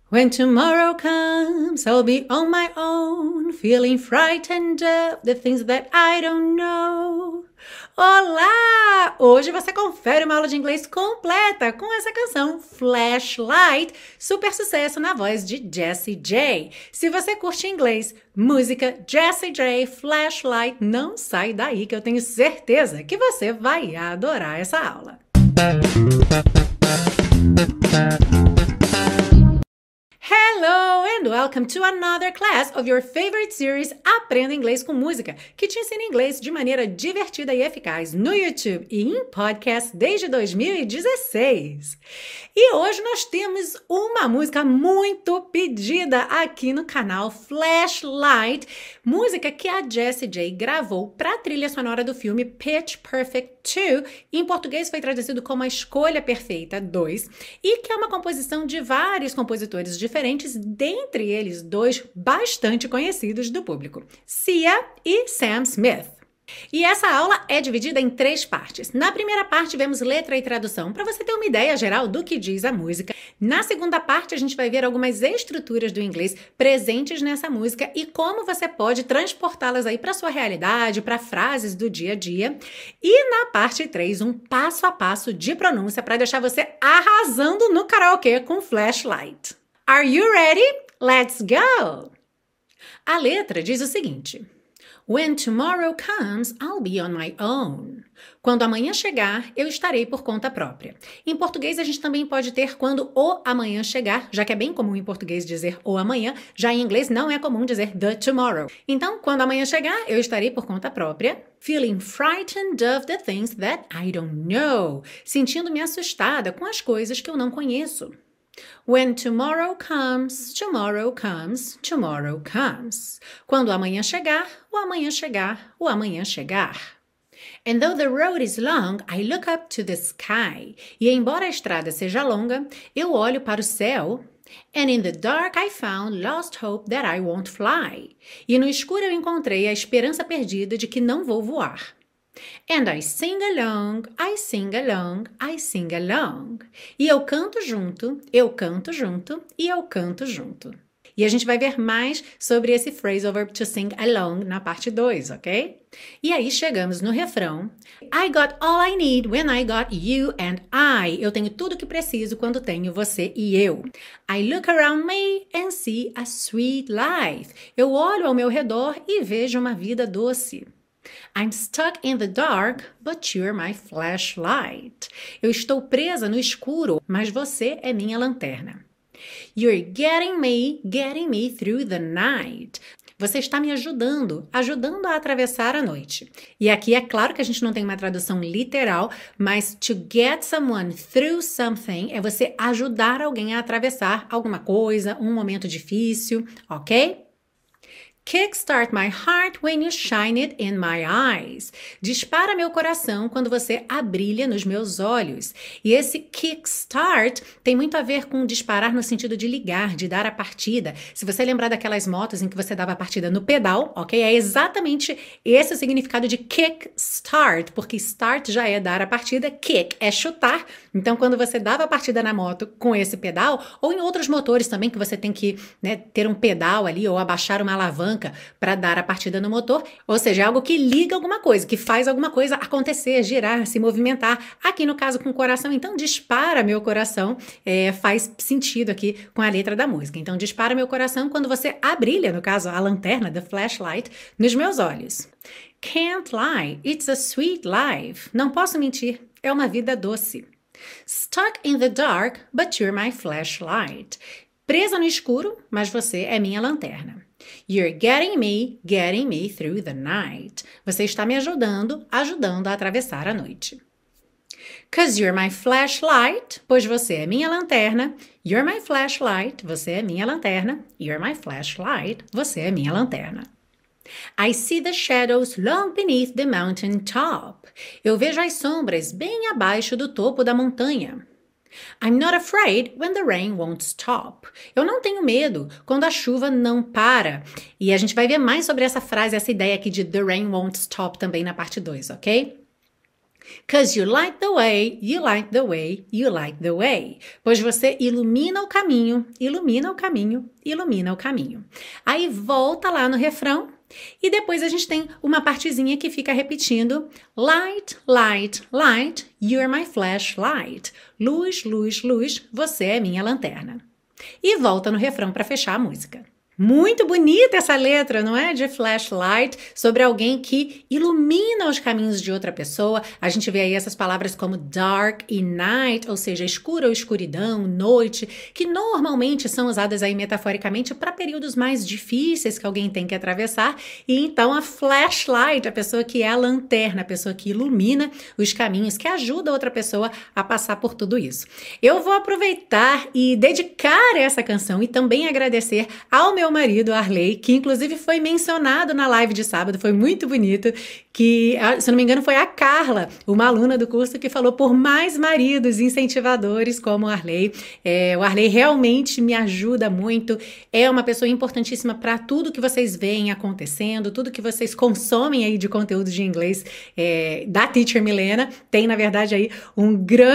When tomorrow comes, I'll be on my own, feeling frightened of the things that I don't know. Olá! Hoje você confere uma aula de inglês completa com essa canção Flashlight, super sucesso na voz de Jessie J. Se você curte inglês, música, Jessie J, Flashlight, não sai daí que eu tenho certeza que você vai adorar essa aula. Hello and welcome to another class of your favorite series Aprenda Inglês com Música, que te ensina inglês de maneira divertida e eficaz no YouTube e em podcast desde 2016. E hoje nós temos uma música muito pedida aqui no canal, Flashlight, música que a Jessie J gravou para a trilha sonora do filme Pitch Perfect 2, em português foi traduzido como A Escolha Perfeita 2, e que é uma composição de vários compositores diferentes, dentre eles dois bastante conhecidos do público, Sia e Sam Smith. E essa aula é dividida em 3 partes. Na primeira parte, vemos letra e tradução, para você ter uma ideia geral do que diz a música. Na segunda parte, a gente vai ver algumas estruturas do inglês presentes nessa música e como você pode transportá-las aí para sua realidade, para frases do dia a dia. E na parte 3, um passo a passo de pronúncia para deixar você arrasando no karaokê com Flashlight. Are you ready? Let's go! A letra diz o seguinte: When tomorrow comes, I'll be on my own. Quando amanhã chegar, eu estarei por conta própria. Em português, a gente também pode ter quando o amanhã chegar, já que é bem comum em português dizer o amanhã, já em inglês não é comum dizer the tomorrow. Então, quando amanhã chegar, eu estarei por conta própria, feeling frightened of the things that I don't know, sentindo-me assustada com as coisas que eu não conheço. When tomorrow comes, tomorrow comes, tomorrow comes. Quando o amanhã chegar, o amanhã chegar, o amanhã chegar. And though the road is long, I look up to the sky. E embora a estrada seja longa, eu olho para o céu. And in the dark I found lost hope that I won't fly. E no escuro eu encontrei a esperança perdida de que não vou voar. And I sing along, I sing along, I sing along. E eu canto junto, eu canto junto e eu canto junto. E a gente vai ver mais sobre esse phrasal verb to sing along na parte 2, ok? E aí chegamos no refrão. I got all I need when I got you and I. Eu tenho tudo o que preciso quando tenho você e eu. I look around me and see a sweet life. Eu olho ao meu redor e vejo uma vida doce. I'm stuck in the dark, but you're my flashlight. Eu estou presa no escuro, mas você é minha lanterna. You're getting me through the night. Você está me ajudando a atravessar a noite. E aqui é claro que a gente não tem uma tradução literal, mas to get someone through something é você ajudar alguém a atravessar alguma coisa, um momento difícil, ok? Kickstart my heart when you shine it in my eyes. Dispara meu coração quando você abrilha nos meus olhos. E esse kickstart tem muito a ver com disparar no sentido de ligar, de dar a partida. Se você lembrar daquelas motos em que você dava a partida no pedal, ok? É exatamente esse o significado de kickstart, porque start já é dar a partida, kick é chutar. Então, quando você dava a partida na moto com esse pedal, ou em outros motores também que você tem que, ter um pedal ali ou abaixar uma alavanca para dar a partida no motor, ou seja, é algo que liga alguma coisa, que faz alguma coisa acontecer, girar, se movimentar. Aqui no caso com o coração, então dispara meu coração, faz sentido aqui com a letra da música. Então dispara meu coração quando você abrilha, no caso a lanterna, the flashlight, nos meus olhos. Can't lie, it's a sweet life. Não posso mentir, é uma vida doce. Stuck in the dark, but you're my flashlight. Presa no escuro, mas você é minha lanterna. You're getting me through the night. Você está me ajudando a atravessar a noite. 'Cause you're my flashlight, pois você é minha lanterna. You're my flashlight, você é minha lanterna. You're my flashlight, você é minha lanterna. I see the shadows long beneath the mountain top. Eu vejo as sombras bem abaixo do topo da montanha. I'm not afraid when the rain won't stop. Eu não tenho medo quando a chuva não para. E a gente vai ver mais sobre essa frase, essa ideia aqui de the rain won't stop também na parte 2, ok? 'Cause you light the way, you light the way, you light the way. Pois você ilumina o caminho, ilumina o caminho, ilumina o caminho. Aí volta lá no refrão e depois a gente tem uma partezinha que fica repetindo light, light, light, you're my flashlight. Luz, luz, luz, você é minha lanterna. E volta no refrão para fechar a música. Muito bonita essa letra, não é? De flashlight, sobre alguém que ilumina os caminhos de outra pessoa. A gente vê aí essas palavras como dark e night, ou seja, escura ou escuridão, noite, que normalmente são usadas aí metaforicamente para períodos mais difíceis que alguém tem que atravessar. E então a flashlight, a pessoa que é a lanterna, a pessoa que ilumina os caminhos, que ajuda a outra pessoa a passar por tudo isso. Eu vou aproveitar e dedicar essa canção e também agradecer ao meu marido, Arley, que inclusive foi mencionado na live de sábado, foi muito bonito, que, se não me engano, foi a Carla, uma aluna do curso, que falou por mais maridos incentivadores como o Arley. O Arley realmente me ajuda muito, é uma pessoa importantíssima para tudo que vocês veem acontecendo, tudo que vocês consomem aí de conteúdo de inglês da Teacher Milena, tem, na verdade, aí uma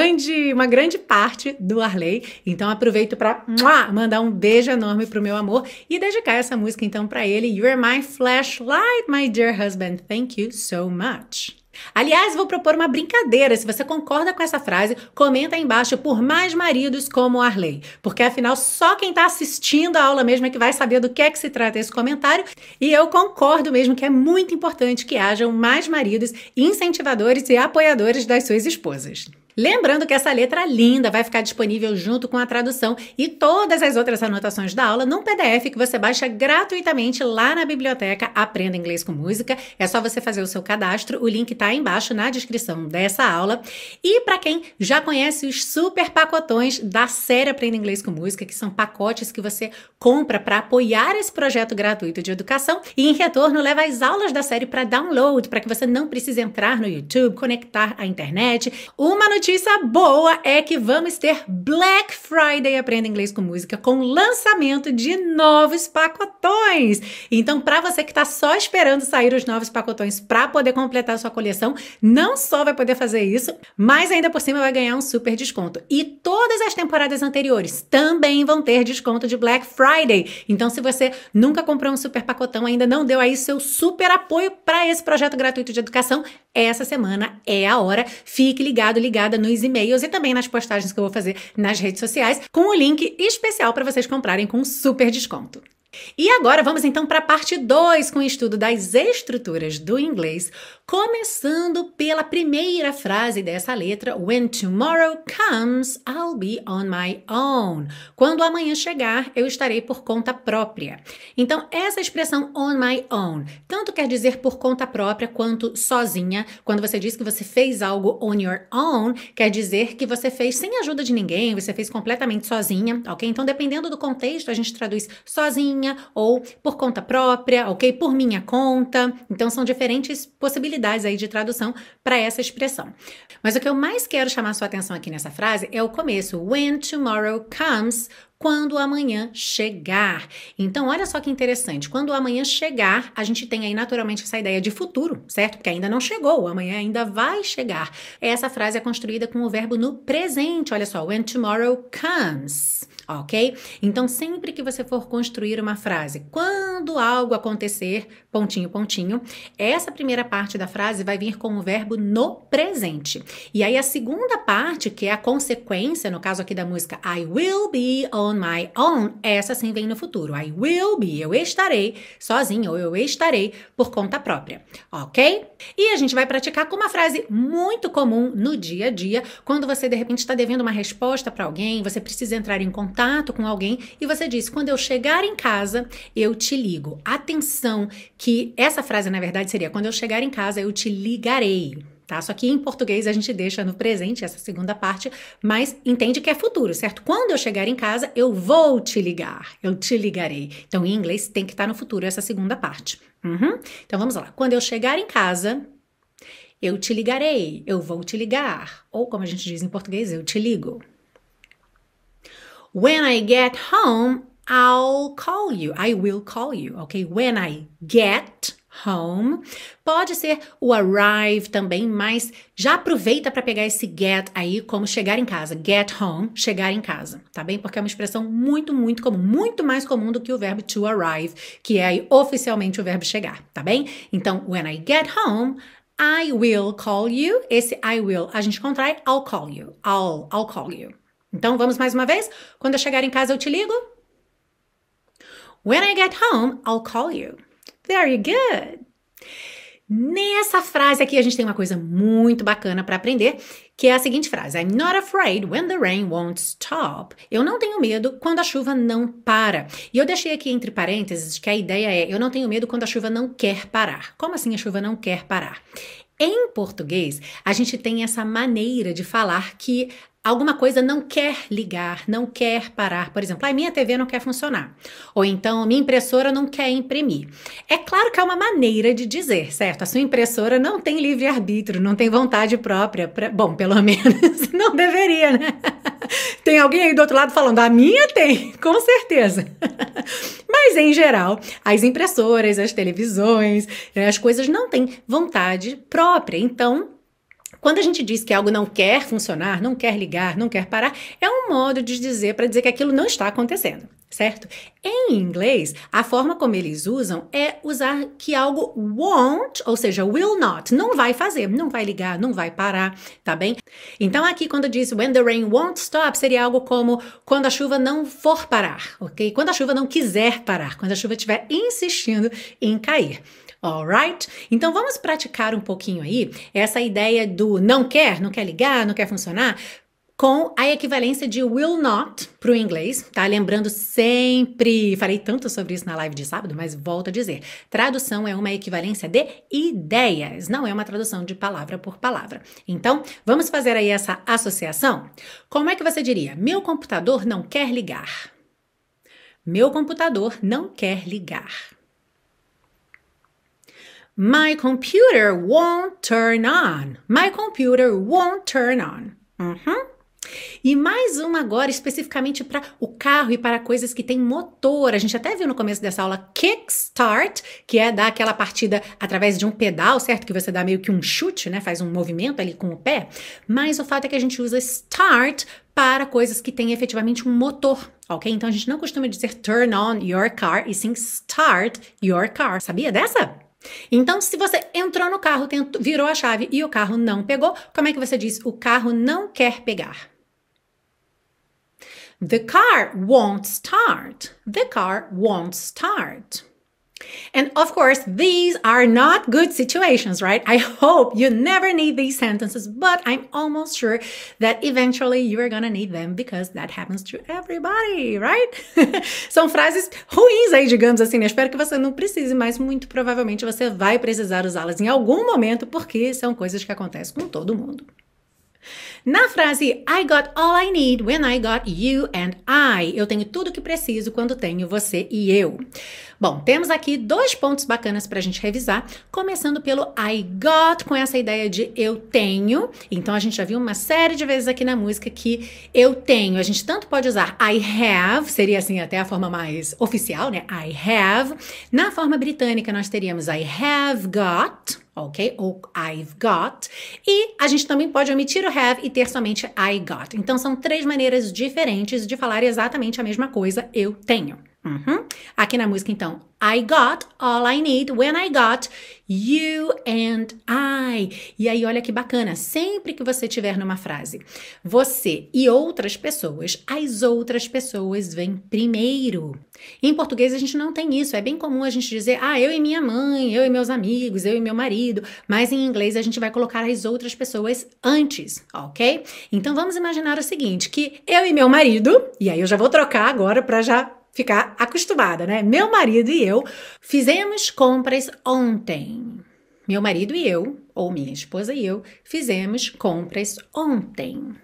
grande parte do Arley. Então, aproveito para mandar um beijo enorme pro meu amor e dedicar essa música então para ele. You're my flashlight, my dear husband. Thank you so much. Aliás, vou propor uma brincadeira. Se você concorda com essa frase, comenta aí embaixo por mais maridos como o Arley. Porque afinal, só quem está assistindo a aula mesmo é que vai saber do que é que se trata esse comentário. E eu concordo mesmo que é muito importante que hajam mais maridos incentivadores e apoiadores das suas esposas. Lembrando que essa letra linda vai ficar disponível junto com a tradução e todas as outras anotações da aula num PDF que você baixa gratuitamente lá na biblioteca Aprenda Inglês com Música. É só você fazer o seu cadastro, o link tá aí embaixo na descrição dessa aula. E para quem já conhece os super pacotões da série Aprenda Inglês com Música, que são pacotes que você compra para apoiar esse projeto gratuito de educação e em retorno leva as aulas da série para download, para que você não precise entrar no YouTube, conectar à internet. Uma notícia boa é que vamos ter Black Friday Aprenda Inglês com Música com lançamento de novos pacotões. Então, para você que está só esperando sair os novos pacotões para poder completar sua coleção, não só vai poder fazer isso, mas ainda por cima vai ganhar um super desconto. E todas as temporadas anteriores também vão ter desconto de Black Friday. Então, se você nunca comprou um super pacotão, ainda não deu aí seu super apoio para esse projeto gratuito de educação, essa semana é a hora. Fique ligado, ligada nos e-mails e também nas postagens que eu vou fazer nas redes sociais, com o link especial para vocês comprarem com super desconto. E agora vamos então para a parte 2 com o estudo das estruturas do inglês, começando pela primeira frase dessa letra, When tomorrow comes, I'll be on my own. Quando amanhã chegar, eu estarei por conta própria. Então, essa expressão on my own, tanto quer dizer por conta própria quanto sozinha. Quando você diz que você fez algo on your own, quer dizer que você fez sem ajuda de ninguém, você fez completamente sozinha, ok? Então, dependendo do contexto, a gente traduz sozinha ou por conta própria, ok? Por minha conta. Então, são diferentes possibilidades aí de tradução para essa expressão. Mas o que eu mais quero chamar sua atenção aqui nessa frase é o começo. When tomorrow comes, quando o amanhã chegar. Então, olha só que interessante. Quando o amanhã chegar, a gente tem aí naturalmente essa ideia de futuro, certo? Porque ainda não chegou, o amanhã ainda vai chegar. Essa frase é construída com o verbo no presente. Olha só, when tomorrow comes. Ok? Então, sempre que você for construir uma frase, quando algo acontecer, pontinho, pontinho, essa primeira parte da frase vai vir com o verbo no presente. E aí, a segunda parte, que é a consequência, no caso aqui da música I will be on my own, essa sim vem no futuro. I will be, eu estarei sozinho ou eu estarei por conta própria. Ok? E a gente vai praticar com uma frase muito comum no dia a dia, quando você, de repente, está devendo uma resposta para alguém, você precisa entrar em contato com alguém e você diz, quando eu chegar em casa, eu te ligo. Atenção que essa frase, na verdade, seria, quando eu chegar em casa, eu te ligarei. Tá? Só que em português a gente deixa no presente essa segunda parte, mas entende que é futuro, certo? Quando eu chegar em casa, eu vou te ligar, eu te ligarei. Então, em inglês, tem que estar no futuro essa segunda parte. Então, vamos lá. Quando eu chegar em casa, eu te ligarei, eu vou te ligar. Ou, como a gente diz em português, eu te ligo. When I get home, I'll call you. I will call you, ok? When I get home. Pode ser o arrive também, mas já aproveita para pegar esse get aí como chegar em casa. Get home, chegar em casa, tá bem? Porque é uma expressão muito, muito comum, muito mais comum do que o verbo to arrive, que é aí oficialmente o verbo chegar, tá bem? Então, when I get home, I will call you. Esse I will a gente contrai, I'll call you. I'll call you. Então, vamos mais uma vez? Quando eu chegar em casa, eu te ligo. When I get home, I'll call you. Very good. Nessa frase aqui, a gente tem uma coisa muito bacana para aprender, que é a seguinte frase. I'm not afraid when the rain won't stop. Eu não tenho medo quando a chuva não para. E eu deixei aqui entre parênteses que a ideia é, eu não tenho medo quando a chuva não quer parar. Como assim a chuva não quer parar? Em português, a gente tem essa maneira de falar que alguma coisa não quer ligar, não quer parar. Por exemplo, minha TV não quer funcionar. Ou então, minha impressora não quer imprimir. É claro que é uma maneira de dizer, certo? A sua impressora não tem livre-arbítrio, não tem vontade própria. Bom, pelo menos não deveria, né? Tem alguém aí do outro lado falando, a minha tem, com certeza. Mas, em geral, as impressoras, as televisões, as coisas não têm vontade própria. Então, quando a gente diz que algo não quer funcionar, não quer ligar, não quer parar, é um modo de dizer para dizer que aquilo não está acontecendo, certo? Em inglês, a forma como eles usam é usar que algo won't, ou seja, will not, não vai fazer, não vai ligar, não vai parar, tá bem? Então aqui quando diz when the rain won't stop, seria algo como quando a chuva não for parar, ok? Quando a chuva não quiser parar, quando a chuva estiver insistindo em cair. Alright? Então vamos praticar um pouquinho aí essa ideia do não quer ligar, não quer funcionar, com a equivalência de will not para o inglês, tá? Lembrando sempre, falei tanto sobre isso na live de sábado, mas volto a dizer, tradução é uma equivalência de ideias, não é uma tradução de palavra por palavra. Então, vamos fazer aí essa associação? Como é que você diria? Meu computador não quer ligar. Meu computador não quer ligar. My computer won't turn on. My computer won't turn on. E mais uma agora especificamente para o carro e para coisas que têm motor. A gente até viu no começo dessa aula kickstart, que é dar aquela partida através de um pedal, certo? Que você dá meio que um chute, né? Faz um movimento ali com o pé. Mas o fato é que a gente usa start para coisas que têm efetivamente um motor, ok? Então a gente não costuma dizer turn on your car, e sim start your car. Sabia dessa? Então, se você entrou no carro, virou a chave e o carro não pegou, como é que você diz? O carro não quer pegar. The car won't start. The car won't start. And of course, these are not good situations, right? I hope you never need these sentences, but I'm almost sure that eventually you are gonna need them because that happens to everybody, right? São frases ruins aí, digamos assim, né? Espero que você não precise, mas muito provavelmente você vai precisar usá-las em algum momento porque são coisas que acontecem com todo mundo. Na frase I got all I need when I got you and I, eu tenho tudo o que preciso quando tenho você e eu. Bom, temos aqui 2 pontos bacanas para a gente revisar, começando pelo I got, com essa ideia de eu tenho. Então a gente já viu uma série de vezes aqui na música que eu tenho. A gente tanto pode usar I have, seria assim até a forma mais oficial, né? I have. Na forma britânica nós teríamos I have got, ok? Ou I've got. E a gente também pode omitir o have e ter somente I got. Então são 3 maneiras diferentes de falar exatamente a mesma coisa, eu tenho. Aqui na música, então, I got all I need when I got you and I. E aí, olha que bacana, sempre que você estiver numa frase, você e outras pessoas, as outras pessoas vêm primeiro. Em português, a gente não tem isso. É bem comum a gente dizer, eu e minha mãe, eu e meus amigos, eu e meu marido. Mas em inglês, a gente vai colocar as outras pessoas antes, ok? Então, vamos imaginar o seguinte, que eu e meu marido, e aí eu já vou trocar agora para já ficar acostumada, né? Meu marido e eu fizemos compras ontem. Meu marido e eu, ou minha esposa e eu, fizemos compras ontem.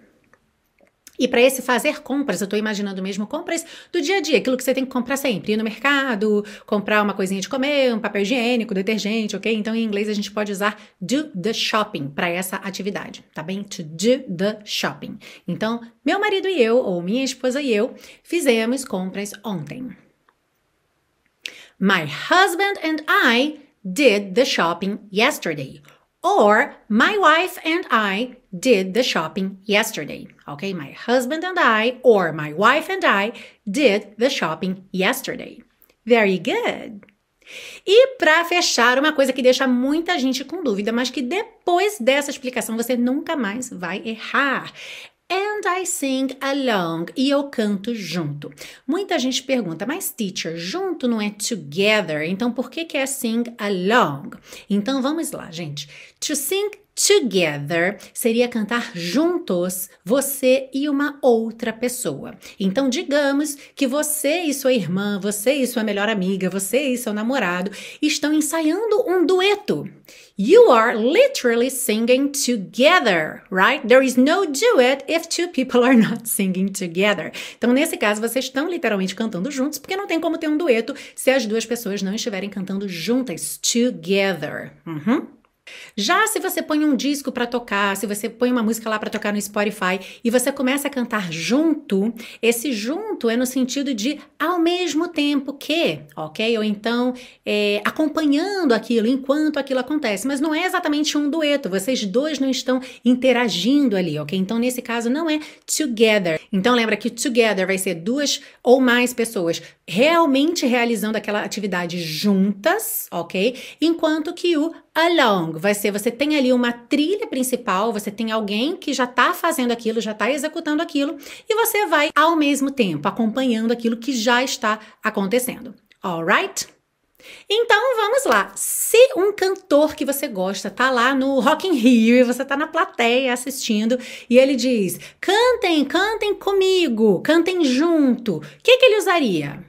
E para esse fazer compras, eu estou imaginando mesmo compras do dia a dia, aquilo que você tem que comprar sempre, ir no mercado, comprar uma coisinha de comer, um papel higiênico, detergente, ok? Então, em inglês, a gente pode usar do the shopping para essa atividade, tá bem? To do the shopping. Então, meu marido e eu, ou minha esposa e eu, fizemos compras ontem. My husband and I did the shopping yesterday. Or, my wife and I did the shopping yesterday. Okay? My husband and I, or my wife and I did the shopping yesterday. Very good. E para fechar, uma coisa que deixa muita gente com dúvida, mas que depois dessa explicação você nunca mais vai errar. And I sing along. E eu canto junto. Muita gente pergunta, mas teacher, junto não é together, então por que é sing along? Então vamos lá, gente. To sing together seria cantar juntos, você e uma outra pessoa. Então, digamos que você e sua irmã, você e sua melhor amiga, você e seu namorado estão ensaiando um dueto. You are literally singing together, right? There is no duet if two people are not singing together. Então, nesse caso, vocês estão literalmente cantando juntos, porque não tem como ter um dueto se as duas pessoas não estiverem cantando juntas, together. Já se você põe um disco para tocar, se você põe uma música lá para tocar no Spotify e você começa a cantar junto, esse junto é no sentido de ao mesmo tempo que, ok? Ou então acompanhando aquilo enquanto aquilo acontece, mas não é exatamente um dueto, vocês dois não estão interagindo ali, ok? Então nesse caso não é together. Então lembra que together vai ser duas ou mais pessoas realmente realizando aquela atividade juntas, ok? Enquanto que o along vai ser, você tem ali uma trilha principal, você tem alguém que já está fazendo aquilo, já está executando aquilo, e você vai ao mesmo tempo acompanhando aquilo que já está acontecendo. Alright? Então vamos lá. Se um cantor que você gosta tá lá no Rock in Rio e você tá na plateia assistindo e ele diz: cantem, cantem comigo, cantem junto, o que ele usaria?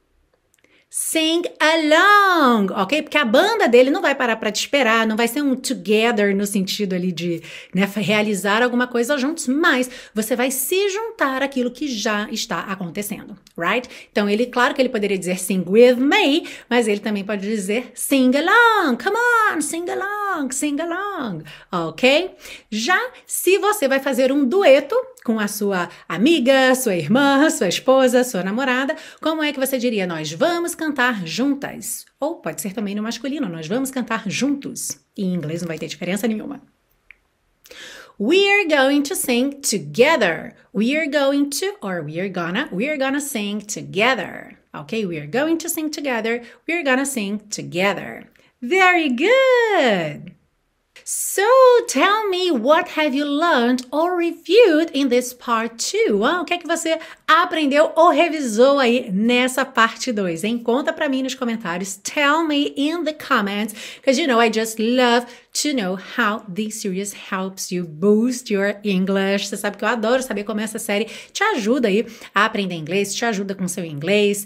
Sing along, ok? Porque a banda dele não vai parar para te esperar, não vai ser um together no sentido ali de realizar alguma coisa juntos, mas você vai se juntar àquilo que já está acontecendo, right? Então claro que ele poderia dizer sing with me, mas ele também pode dizer sing along, come on, sing along, ok? Já se você vai fazer um dueto com a sua amiga, sua irmã, sua esposa, sua namorada, como é que você diria? Nós vamos cantar juntas. Ou pode ser também no masculino, nós vamos cantar juntos. Em inglês não vai ter diferença nenhuma. We're going to sing together. We're gonna sing together. Okay, we're going to sing together. We're gonna sing together. Very good! So, tell me, what have you learned or reviewed in this part 2? O que é que você aprendeu ou revisou aí nessa parte 2, hein? Conta pra mim nos comentários. Tell me in the comments, because I just love to know how this series helps you boost your English. Você sabe que eu adoro saber como essa série te ajuda aí a aprender inglês, te ajuda com seu inglês.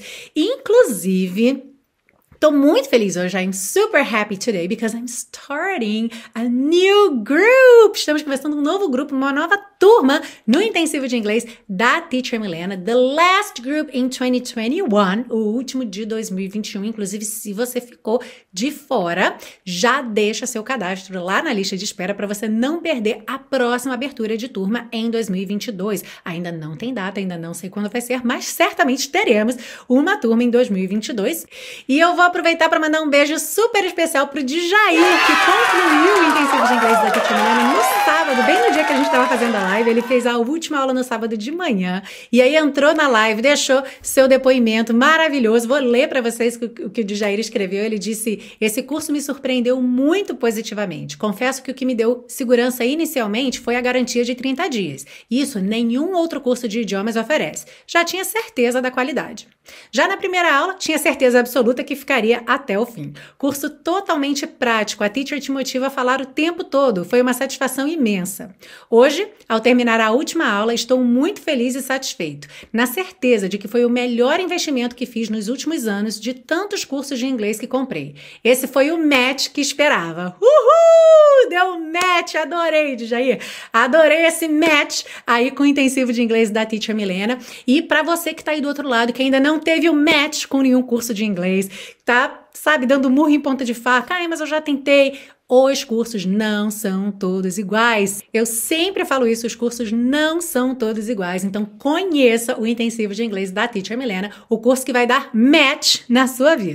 Inclusive, tô muito feliz hoje. I'm super happy today because I'm starting a new group. Estamos começando um novo grupo, uma nova turma no intensivo de inglês da Teacher Milena. The last group in 2021, o último de 2021. Inclusive, se você ficou de fora, já deixa seu cadastro lá na lista de espera para você não perder a próxima abertura de turma em 2022. Ainda não tem data, ainda não sei quando vai ser, mas certamente teremos uma turma em 2022. E eu vou aproveitar para mandar um beijo super especial pro Djair, que concluiu o intensivo de inglês da Teacher Milena no sábado, bem no dia que a gente estava fazendo a live. Ele fez a última aula no sábado de manhã e aí entrou na live, deixou seu depoimento maravilhoso. Vou ler para vocês o que o Djair escreveu. Ele disse: esse curso me surpreendeu muito positivamente. Confesso que o que me deu segurança inicialmente foi a garantia de 30 dias. Isso nenhum outro curso de idiomas oferece. Já tinha certeza da qualidade. Já na primeira aula, tinha certeza absoluta que ficaria até o fim. Curso totalmente prático, a teacher te motiva a falar o tempo todo, foi uma satisfação imensa. Hoje, ao terminar a última aula, estou muito feliz e satisfeito, na certeza de que foi o melhor investimento que fiz nos últimos anos de tantos cursos de inglês que comprei. Esse foi o match que esperava. Uhul! Deu um match, adorei, Djair. Adorei esse match aí com o intensivo de inglês da Teacher Milena. E para você que está aí do outro lado, que ainda não teve o match com nenhum curso de inglês, tá, sabe, dando murro em ponta de faca, mas eu já tentei. Os cursos não são todos iguais. Eu sempre falo isso, os cursos não são todos iguais. Então, conheça o intensivo de inglês da Teacher Milena, o curso que vai dar match na sua vida.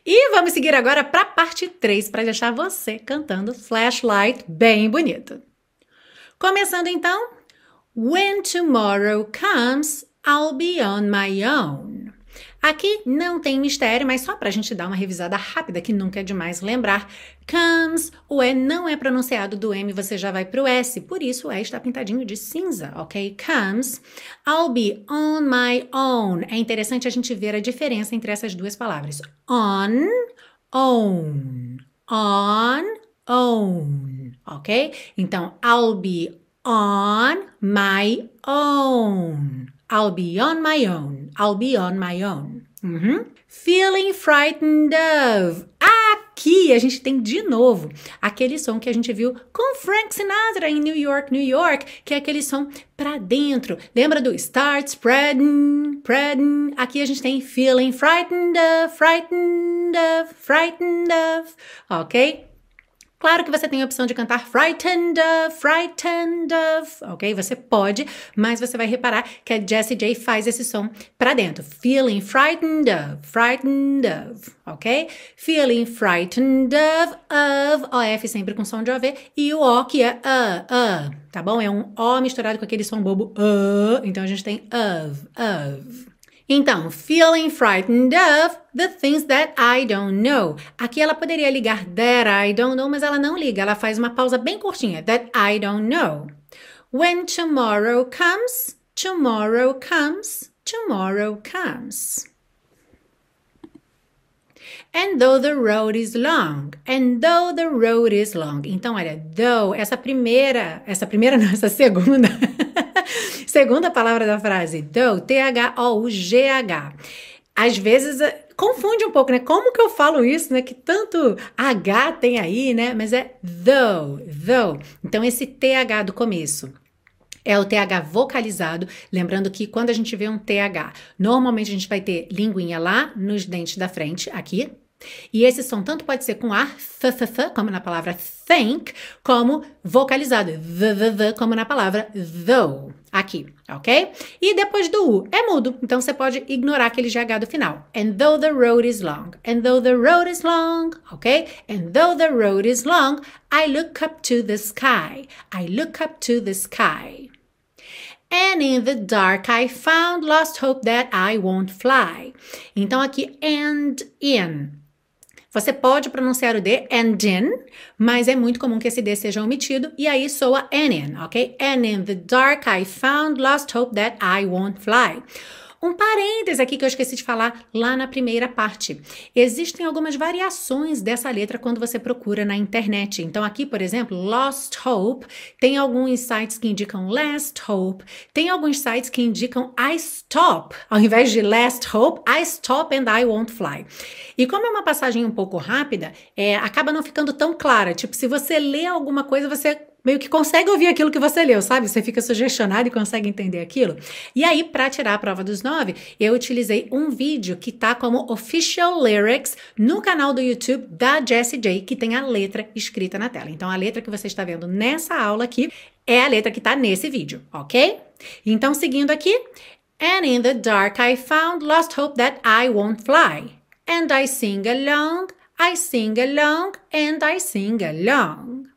E vamos seguir agora para a parte 3 para deixar você cantando Flashlight bem bonito. Começando então. When tomorrow comes, I'll be on my own. Aqui não tem mistério, mas só para a gente dar uma revisada rápida, que nunca é demais lembrar. Comes, o E não é pronunciado do M, você já vai para o S, por isso o E está pintadinho de cinza, ok? Comes, I'll be on my own. É interessante a gente ver a diferença entre essas duas palavras. On, own, ok? Então, I'll be on my own. I'll be on my own. I'll be on my own. Feeling frightened of. Aqui a gente tem de novo aquele som que a gente viu com Frank Sinatra em New York, New York, que é aquele som pra dentro. Lembra do start spreading, spreading? Aqui a gente tem feeling frightened of, frightened of, frightened of, ok? Claro que você tem a opção de cantar frightened of, ok? Você pode, mas você vai reparar que a Jessie J faz esse som pra dentro. Feeling frightened of, ok? Feeling frightened of, o F sempre com som de OV, e o O que é tá bom? É um O misturado com aquele som bobo, então a gente tem of. Então, feeling frightened of the things that I don't know. Aqui ela poderia ligar that I don't know, mas ela não liga. Ela faz uma pausa bem curtinha. That I don't know. When tomorrow comes, tomorrow comes, tomorrow comes. And though the road is long, and though the road is long. Então, olha, though, essa segunda... Segunda palavra da frase, though, T-H-O-U-G-H. Às vezes confunde um pouco, né? Como que eu falo isso, né? Que tanto H tem aí, né? Mas é though. Então, esse TH do começo é o TH vocalizado. Lembrando que quando a gente vê um TH, normalmente a gente vai ter linguinha lá nos dentes da frente, aqui. E esse som tanto pode ser com ar, como na palavra think, como vocalizado, como na palavra though, aqui, ok? E depois do U, é mudo, então você pode ignorar aquele GH do final. And though the road is long, and though the road is long, ok? And though the road is long, I look up to the sky, I look up to the sky. And in the dark I found lost hope that I won't fly. Então aqui, and in. Você pode pronunciar o D, and in, mas é muito comum que esse D seja omitido, e aí soa and in, ok? And in the dark I found lost hope that I won't fly. Um parêntese aqui que eu esqueci de falar lá na primeira parte. Existem algumas variações dessa letra quando você procura na internet. Então aqui, por exemplo, Lost Hope, tem alguns sites que indicam Last Hope, tem alguns sites que indicam I Stop. Ao invés de Last Hope, I Stop and I Won't Fly. E como é uma passagem um pouco rápida, acaba não ficando tão clara. Tipo, se você lê alguma coisa, você meio que consegue ouvir aquilo que você leu, sabe? Você fica sugestionado e consegue entender aquilo. E aí, para tirar a prova dos 9, eu utilizei um vídeo que tá como Official Lyrics no canal do YouTube da Jessie J, que tem a letra escrita na tela. Então, a letra que você está vendo nessa aula aqui é a letra que tá nesse vídeo, ok? Então, seguindo aqui. And in the dark I found lost hope that I won't fly. And I sing along, and I sing along.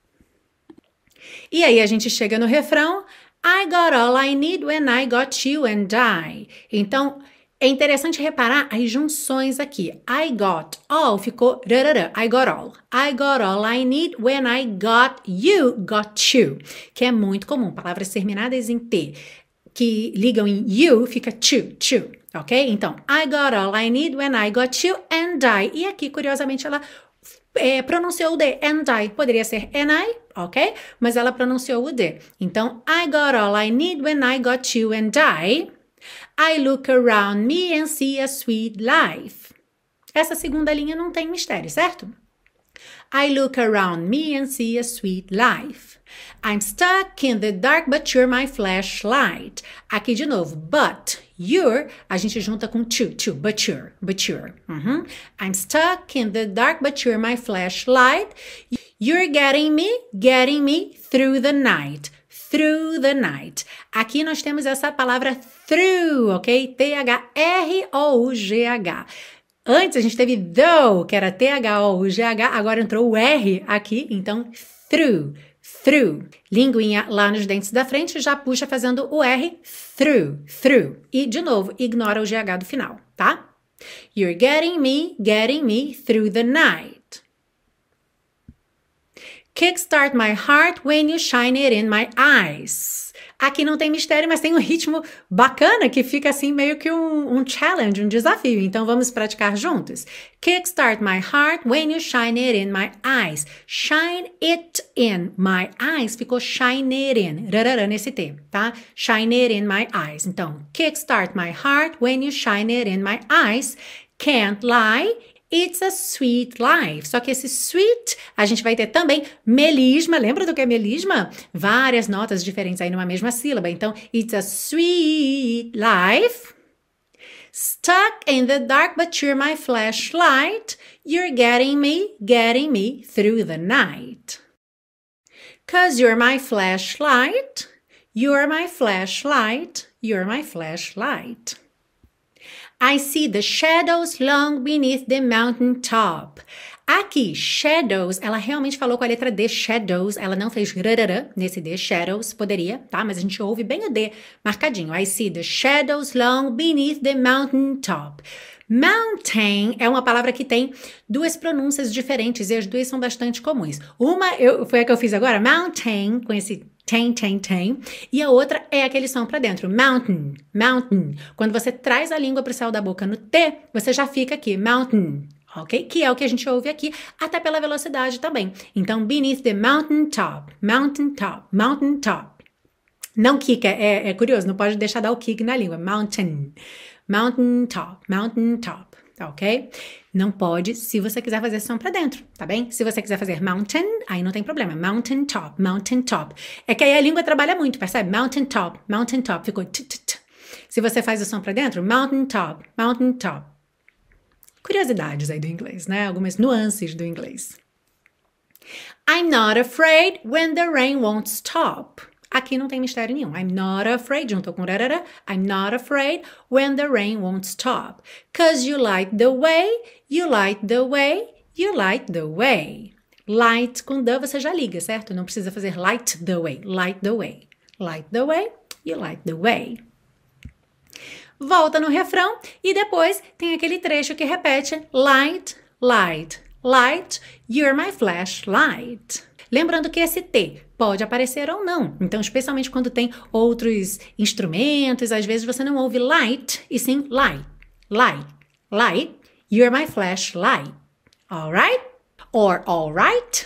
E aí a gente chega no refrão, I got all I need when I got you and I. Então, é interessante reparar as junções aqui. I got all ficou rarará, I got all. I got all I need when I got you, que é muito comum. Palavras terminadas em T, que ligam em you, fica to, ok? Então, I got all I need when I got you and I. E aqui, curiosamente, ela pronunciou o D, and I. Poderia ser and I, ok? Mas ela pronunciou o D. Então, I got all I need when I got you and I look around me and see a sweet life. Essa segunda linha não tem mistério, certo? I look around me and see a sweet life. I'm stuck in the dark, but you're my flashlight. Aqui de novo, but, you're, a gente junta com to, but you're. I'm stuck in the dark, but you're my flashlight. You're getting me through the night. Through the night. Aqui nós temos essa palavra through, ok? T-H-R-O-U-G-H. Antes a gente teve though, que era T-H-O, o G-H, agora entrou o R aqui, então through, through. Linguinha lá nos dentes da frente, já puxa fazendo o R, through, through. E, de novo, ignora o GH do final, tá? You're getting me through the night. Kickstart my heart when you shine it in my eyes. Aqui não tem mistério, mas tem um ritmo bacana que fica assim meio que um challenge, um desafio. Então vamos praticar juntos. Kickstart my heart when you shine it in my eyes. Shine it in my eyes. Ficou shine it in. Rarará nesse T, tá? Shine it in my eyes. Então, kickstart my heart when you shine it in my eyes. Can't lie. It's a sweet life. Só que esse sweet, a gente vai ter também melisma. Lembra do que é melisma? Várias notas diferentes aí numa mesma sílaba. Então, it's a sweet life. Stuck in the dark, but you're my flashlight. You're getting me through the night. 'Cause you're my flashlight. You're my flashlight. You're my flashlight. I see the shadows long beneath the mountain top. Aqui, shadows, ela realmente falou com a letra D, shadows, ela não fez rarará nesse D, shadows, poderia, tá? Mas a gente ouve bem o D marcadinho. I see the shadows long beneath the mountain top. Mountain é uma palavra que tem duas pronúncias diferentes e as duas são bastante comuns. Uma foi a que eu fiz agora, mountain, com esse tem. E a outra é aquele som para dentro, mountain, mountain. Quando você traz a língua para o céu da boca no T, você já fica aqui, mountain, ok? Que é o que a gente ouve aqui, até pela velocidade também. Então, beneath the mountain top, mountain top, mountain top. Não kick, é curioso, não pode deixar dar o kick na língua, mountain, mountain top, ok? Não pode se você quiser fazer som pra dentro, tá bem? Se você quiser fazer mountain, aí não tem problema. Mountain top. É que aí a língua trabalha muito, percebe? Mountain top. Ficou t. Se você faz o som pra dentro, mountain top. Curiosidades aí do inglês, né? Algumas nuances do inglês. I'm not afraid when the rain won't stop. Aqui não tem mistério nenhum. I'm not afraid, juntou com rarara. I'm not afraid when the rain won't stop. 'Cause you light the way, you light the way, you light the way. Light com the você já liga, certo? Não precisa fazer light the way. Light the way. Light the way, you light the way. Volta no refrão e depois tem aquele trecho que repete light, light, light, you're my flashlight. Lembrando que esse T pode aparecer ou não. Então, especialmente quando tem outros instrumentos, às vezes você não ouve light e sim light. Light, you're my flashlight. Alright? Or alright?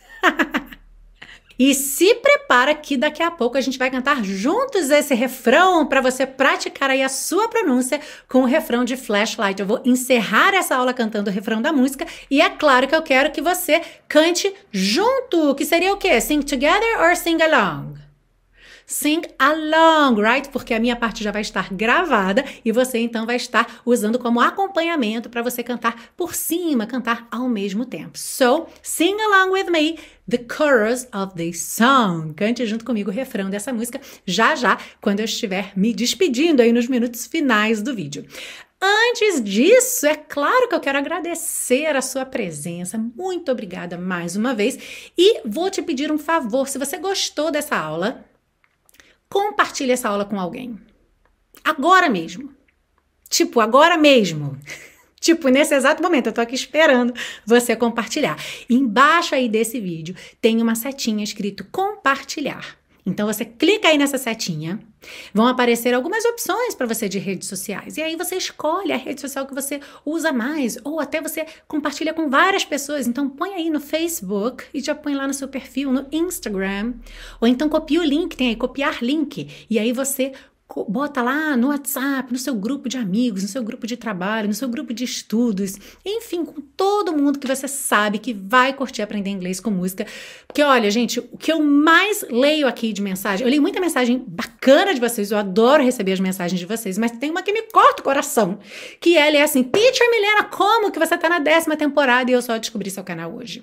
E se prepara que daqui a pouco a gente vai cantar juntos esse refrão para você praticar aí a sua pronúncia com o refrão de Flashlight. Eu vou encerrar essa aula cantando o refrão da música e é claro que eu quero que você cante junto, que seria o quê? Sing together or sing along? Sing along, right? Porque a minha parte já vai estar gravada e você então vai estar usando como acompanhamento para você cantar por cima, cantar ao mesmo tempo. So, sing along with me the chorus of this song. Cante junto comigo o refrão dessa música já, quando eu estiver me despedindo aí nos minutos finais do vídeo. Antes disso, é claro que eu quero agradecer a sua presença. Muito obrigada mais uma vez. E vou te pedir um favor, se você gostou dessa aula, compartilhe essa aula com alguém. Agora mesmo. Agora mesmo. Nesse exato momento, eu tô aqui esperando você compartilhar. Embaixo aí desse vídeo tem uma setinha escrito compartilhar. Então, você clica aí nessa setinha, vão aparecer algumas opções para você de redes sociais. E aí você escolhe a rede social que você usa mais, ou até você compartilha com várias pessoas. Então, põe aí no Facebook e já põe lá no seu perfil, no Instagram. Ou então copia o link, tem aí copiar link. E aí você bota lá no WhatsApp, no seu grupo de amigos, no seu grupo de trabalho, no seu grupo de estudos, enfim, com todo mundo que você sabe que vai curtir aprender inglês com música. Porque, olha, gente, o que eu mais leio aqui de mensagem, eu leio muita mensagem bacana de vocês, eu adoro receber as mensagens de vocês, mas tem uma que me corta o coração, que ela é assim, Teacher Milena, como que você tá na 10ª temporada e eu só descobri seu canal hoje?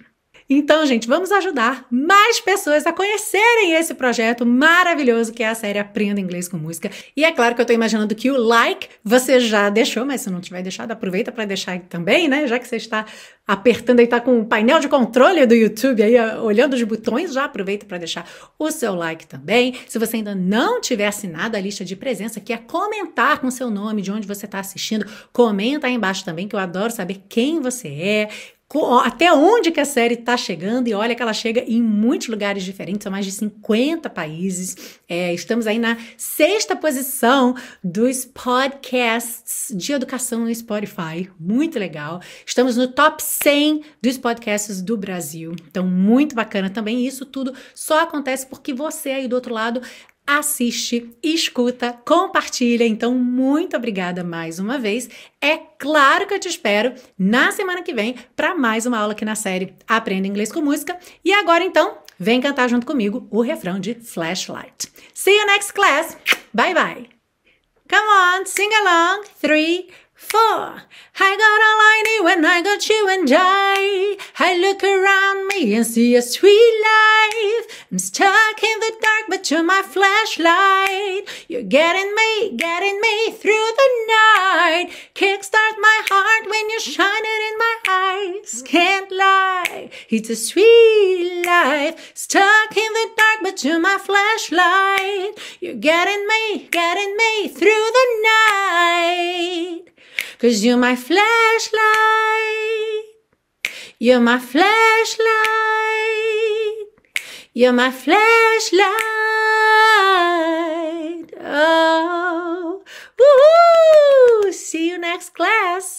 Então, gente, vamos ajudar mais pessoas a conhecerem esse projeto maravilhoso que é a série Aprenda Inglês com Música. E é claro que eu estou imaginando que o like você já deixou, mas se não tiver deixado, aproveita para deixar também, né? Já que você está apertando aí, tá com o painel de controle do YouTube aí, olhando os botões, já aproveita para deixar o seu like também. Se você ainda não tiver assinado a lista de presença, que é comentar com seu nome, de onde você está assistindo, comenta aí embaixo também, que eu adoro saber quem você é, até onde que a série está chegando, e olha que ela chega em muitos lugares diferentes, são mais de 50 países. Estamos aí na 6ª posição dos podcasts de educação no Spotify, muito legal. Estamos no top 100 dos podcasts do Brasil, então muito bacana também. Isso tudo só acontece porque você aí do outro lado assiste, escuta, compartilha. Então, muito obrigada mais uma vez. É claro que eu te espero na semana que vem para mais uma aula aqui na série Aprenda Inglês com Música. E agora, então, vem cantar junto comigo o refrão de Flashlight. See you next class. Bye, bye. Come on, sing along. 3, 4. I got a lighty when I got you and I look around me and see a sweet life. I'm stuck in the dark, but you're my flashlight. You're getting me through the night. Kickstart my heart when you shine it in my eyes. Can't lie, it's a sweet life. Stuck in the dark, but you're my flashlight. You're getting me through the night. 'Cause you're my flashlight, you're my flashlight, you're my flashlight. Oh, woohoo! See you next class.